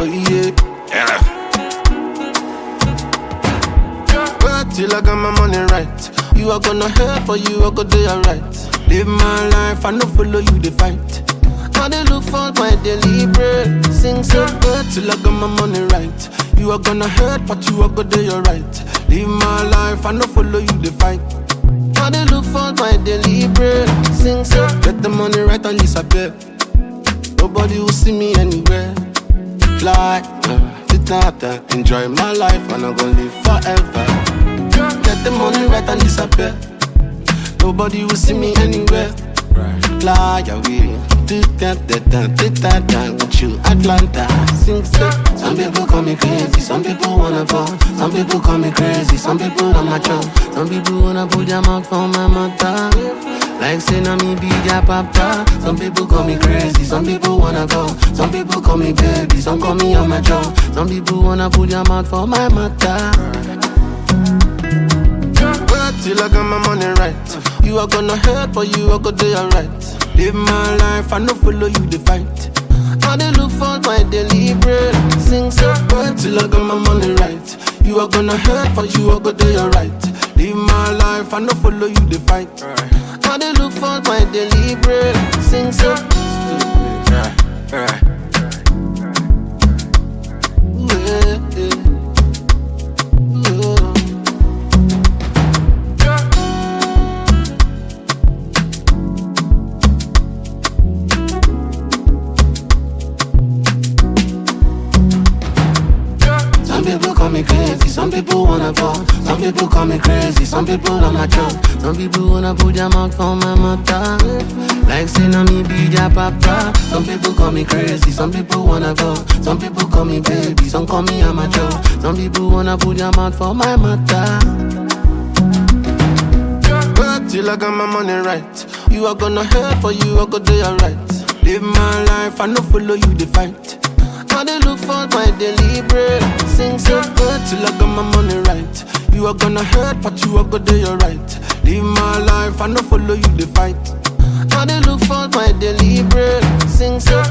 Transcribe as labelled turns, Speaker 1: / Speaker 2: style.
Speaker 1: Oh yeah. Work till I got my money right. You are gonna help or you are gonna do alright. Live my life, I no follow you the fight. I dey look for my daily bread. Sing so good till I got my money right. You are gonna hurt, but you are gonna do alright. Live my life, I no follow you the fight. I dey look for my daily bread. Sing so get the money right and disappear. Nobody will see me anywhere. Fly, tata, enjoy my life and I'm gonna live forever. Get the money right and disappear. Nobody will see me anywhere. Fly away, with you, Atlanta. Sing so. Some people call me crazy, some people wanna fall. Some people call me crazy, some people on my job. Some people wanna put their mouth on my mother. Like say na me be their papa. Some people call me crazy, some people wanna go. Some people call me baby, some call me on my job. Some people wanna put their mouth for my mother. Work till I got my money right. You are gonna help or you are gonna do alright. Live my life, I no follow you the fight. I dey look for my daily bread. Sing so good till I got my money right. You are gonna help or you are gonna do alright. Live my life, I no follow you the fight. I dey look for my daily bread. Sing so Some people call me crazy, some people wanna fall. Some people call me crazy, some people on my job. Some people wanna put their mouth for my mother. Like say na me be their papa. Some people call me crazy, some people wanna go. Some people call me baby, some call me on my job. Some people wanna put their mouth for my mother. Work till I got my money right. You are gonna help or you are gonna do alright. Live my life, I no follow you the fight. I dey look for my daily bread. Sing so good till I got my money right. You are gonna hurt, but you are gonna do alright. Live my life, I no follow you the fight. I dey look for my daily bread. Sing so